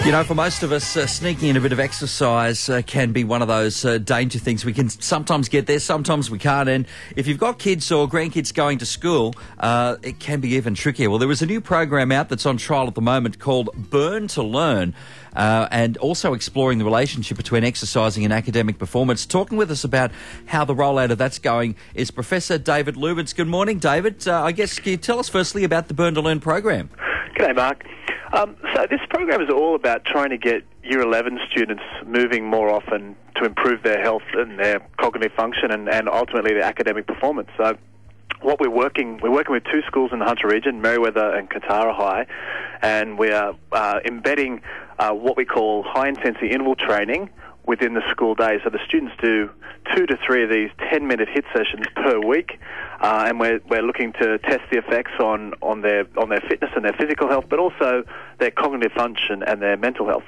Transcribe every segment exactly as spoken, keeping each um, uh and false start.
You know, for most of us, uh, sneaking in a bit of exercise uh, can be one of those uh, danger things. We can sometimes get there, sometimes we can't. And if you've got kids or grandkids going to school, uh, it can be even trickier. Well, there is a new program out that's on trial at the moment called Burn to Learn, uh, and also exploring the relationship between exercising and academic performance. Talking with us about how the rollout of that's going is Professor David Lubitz. Good morning, David. Uh, I guess, can you tell us firstly about the Burn to Learn program? G'day, Mark. Um, so this program is all about trying to get Year eleven students moving more often to improve their health and their cognitive function and, and ultimately their academic performance. So what we're working, we're working with two schools in the Hunter region, Merewether and Kantara High, and we are uh, embedding uh, what we call high-intensity interval training within the school day. So the students do two to three of these ten-minute HIIT sessions per week, uh, and we're we're looking to test the effects on, on their on their fitness and their physical health, but also their cognitive function and their mental health.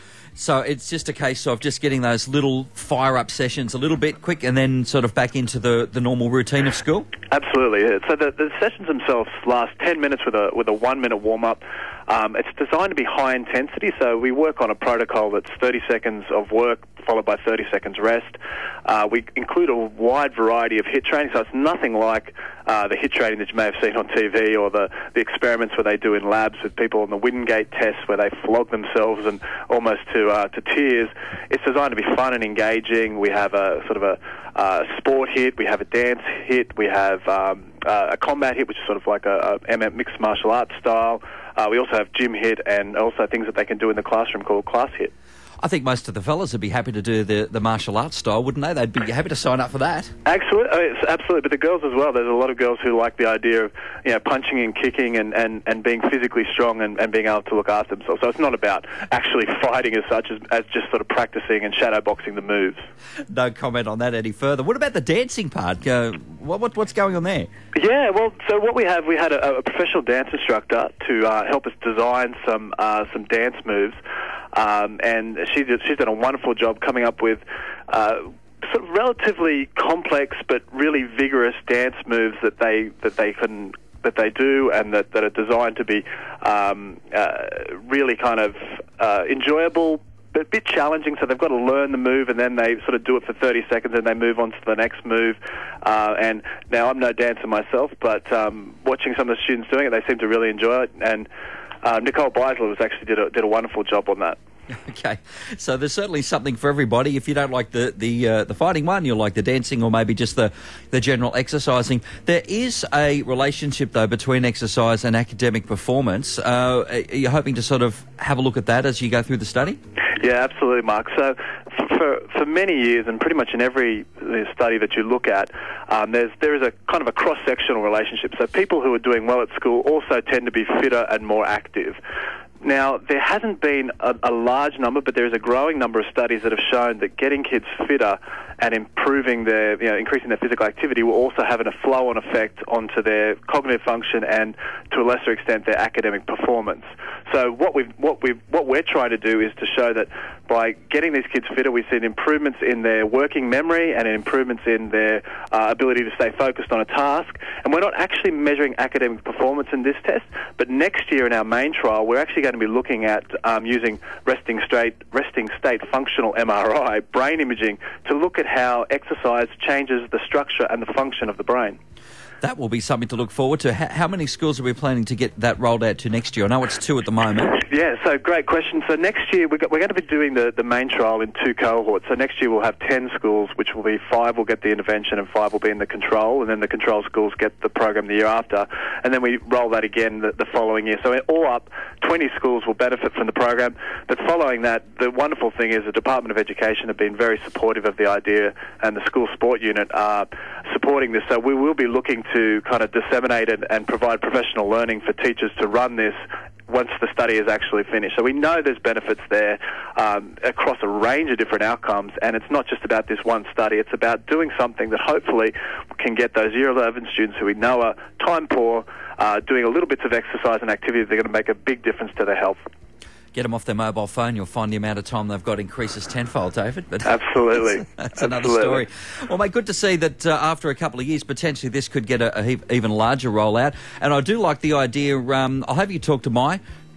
So it's just a case of just getting those little fire-up sessions a little bit quick and then sort of back into the, the normal routine of school? Absolutely. Yeah. So the, the sessions themselves last ten minutes with a with a one-minute warm-up. Um, it's designed to be high intensity, so we work on a protocol that's thirty seconds of work followed by thirty seconds rest. Uh, we include a wide variety of HIIT training, so it's nothing like uh, the HIIT training that you may have seen on T V or the, the experiments where they do in labs with people on the Wingate test where they flog themselves and almost to uh, to tears. It's designed to be fun and engaging. We have a sort of a uh, sport HIIT, we have a dance HIIT, we have um, uh, a combat HIIT, which is sort of like a, a M M mixed martial arts style. Uh, we also have gym HIIT and also things that they can do in the classroom called class HIIT. I think most of the fellas would be happy to do the, the martial arts style, wouldn't they? They'd be happy to sign up for that. Absolutely, I mean, absolutely. But the girls as well. There's a lot of girls who like the idea of, you know, punching and kicking and, and, and being physically strong and, and being able to look after themselves. So it's not about actually fighting as such as, as just sort of practicing and shadow boxing the moves. No comment on that any further. What about the dancing part? Uh, what, what what's going on there? Yeah, well, so what we have, we had a, a professional dance instructor to uh, help us design some uh, some dance moves. Um, and she did, she's done a wonderful job coming up with uh, sort of relatively complex but really vigorous dance moves that they that they can that they do and that, that are designed to be um, uh, really kind of uh, enjoyable, but a bit challenging. So they've got to learn the move and then they sort of do it for thirty seconds and they move on to the next move. Uh, and now I'm no dancer myself, but um, watching some of the students doing it, they seem to really enjoy it. And Uh, Nicole Beisler was actually did a, did a wonderful job on that. Okay, so there's certainly something for everybody. If you don't like the the uh, the fighting one, you'll like the dancing or maybe just the, the general exercising. There is a relationship, though, between exercise and academic performance. Uh, are you hoping to sort of have a look at that as you go through the study? Yeah, absolutely, Mark. So for for many years, and pretty much in every study that you look at, um, there's there is a kind of a cross-sectional relationship. So people who are doing well at school also tend to be fitter and more active. Now, there hasn't been a, a large number, but there is a growing number of studies that have shown that getting kids fitter and improving their, you know, increasing their physical activity will also have a flow-on effect onto their cognitive function and, to a lesser extent, their academic performance. So what we've, what we've, what we're trying to do is to show that by getting these kids fitter, we've seen improvements in their working memory and improvements in their uh, ability to stay focused on a task. And we're not actually measuring academic performance in this test, but next year in our main trial, we're actually going to be looking at um, using resting state, resting state functional M R I, brain imaging, to look at how exercise changes the structure and the function of the brain. That will be something to look forward to. How many schools are we planning to get that rolled out to next year? I know it's two at the moment. Yeah, so great question. So next year we're going to be doing the, the main trial in two cohorts. So next year we'll have ten schools, which will be five will get the intervention and five will be in the control, and then the control schools get the program the year after. And then we roll that again the, the following year. So all up, twenty schools will benefit from the program. But following that, the wonderful thing is the Department of Education have been very supportive of the idea, and the school sport unit are supporting this. So we will be looking to kind of disseminate it and provide professional learning for teachers to run this once the study is actually finished. So we know there's benefits there um, across a range of different outcomes, and it's not just about this one study. It's about doing something that hopefully can get those Year eleven students who we know are time poor, uh, doing a little bits of exercise and activity that are going to make a big difference to their health. Get them off their mobile phone, you'll find the amount of time they've got increases tenfold, David. But Absolutely. That's, that's another Absolutely. story. Well, mate, good to see that uh, after a couple of years, potentially this could get a, a even larger rollout. And I do like the idea, um, I'll have you talk to my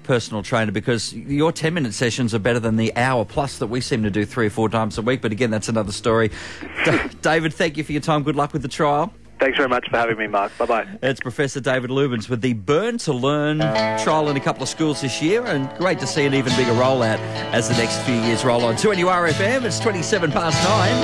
personal trainer, because your ten-minute sessions are better than the hour plus that we seem to do three or four times a week. But again, that's another story. D- David, thank you for your time. Good luck with the trial. Thanks very much for having me, Mark. Bye-bye. It's Professor David Lubens with the Burn to Learn trial in a couple of schools this year, and great to see an even bigger rollout as the next few years roll on. two N U R F M, it's twenty-seven past nine.